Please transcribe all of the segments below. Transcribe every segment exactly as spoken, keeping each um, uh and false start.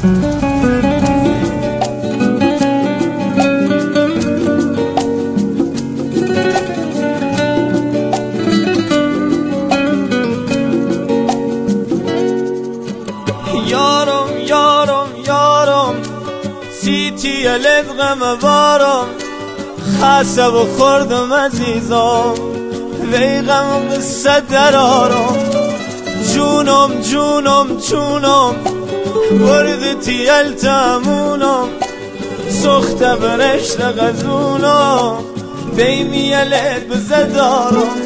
یارم یارم یارم سیتی لدغم بارم خسته و خوردم عزیزم ویغم قصه درارم جونم جونم جونم وردتی التامونم سخت برشت غزونم بیمی لد بزدارم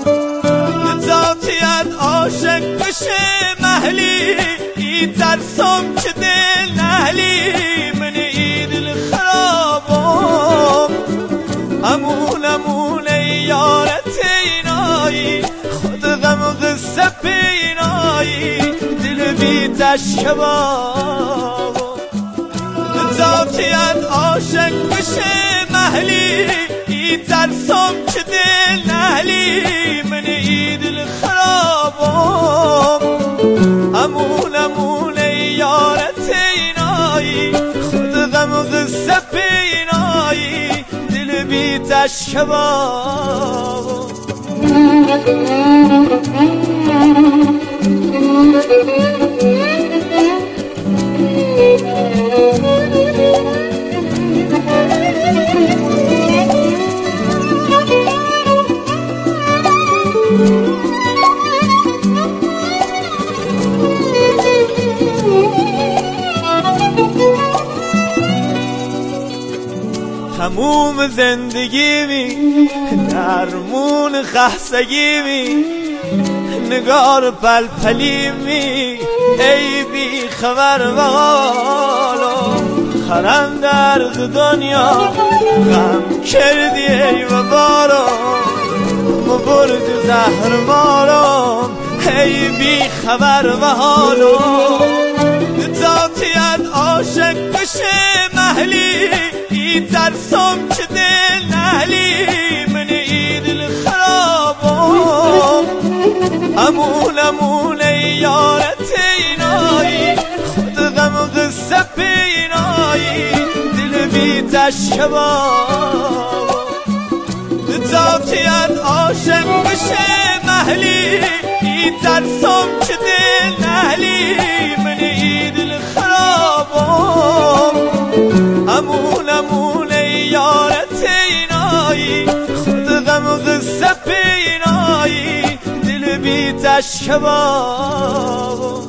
ذاتیت عاشق بشه محلی ترسم که دل نهلی من ایدل خرابم امون امون یارت اینایی خود غم قصه پینایی دل بی تشکبابم ذاتیت عاشق بشه محلی ترسم که دل نهلی من ایدل خرابم امون امون یارت اینایی خود غم قصه پینایی دل بی تشکبابم تموم زندگی می درمون خستگی می نگار پلپلی می ای بی خبر و حالا خرم درد دنیا غم کردی ای و بارم مبرد زهر مارم ای بی خبر و حالا ذاتیت عاشق بشه محلی ترسم که دل نهلی من ایدل خرابم امون امون یارت اینایی خود غم قصه پینایی دل بی تشکبابم ذاتیت عاشق بشه محلی ترسم که دل نهلی من ایدل خرابم امون امون یارت اینایی خود غم قصه پینایی دل بی تشکبابم